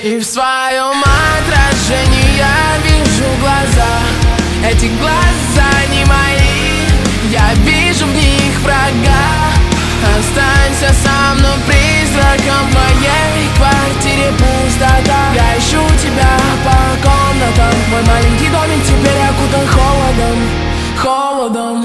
И в своем отражении я вижу глаза. Эти глаза не мои, я вижу в них врага. Останься со мной призраком, в моей квартире пустота. Я ищу тебя по комнатам, мой маленький домик теперь окутан холодом.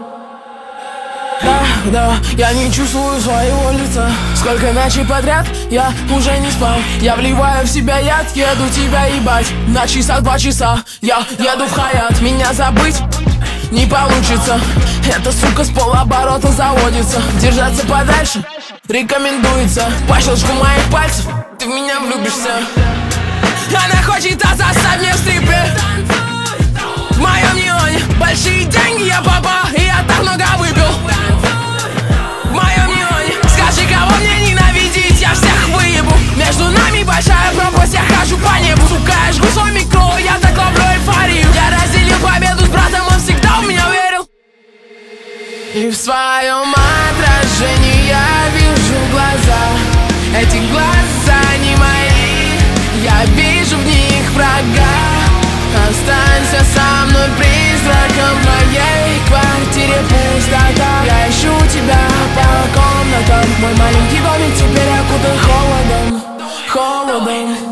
Да, я не чувствую своего лица. Сколько ночей подряд я уже не спал. Я вливаю в себя яд, еду тебя ебать. На часах 2 часа, я еду в Хаят. Меня забыть не получится. Эта сука с полоборота заводится. Держаться подальше рекомендуется. По щелчку моих пальцев ты в меня влюбишься. Она хочет, заставь мне в стрипе. В моем неоне большие деньги, я папа, и я так много выпил. В моем неоне скажи, кого мне ненавидеть, я всех выебу. Между нами большая пропасть, я хожу по небу. Сука, я жгу свой микро, я так ловлю эйфорию. Я разделил победу с братом, он всегда в меня верил. И в своем отражении я вижу глаза. Эти глаза не мои, я вижу в них врага. Останься со мной призраком, в моей квартире пустота. Я ищу тебя по комнатам, мой маленький домик теперь окутан холодом.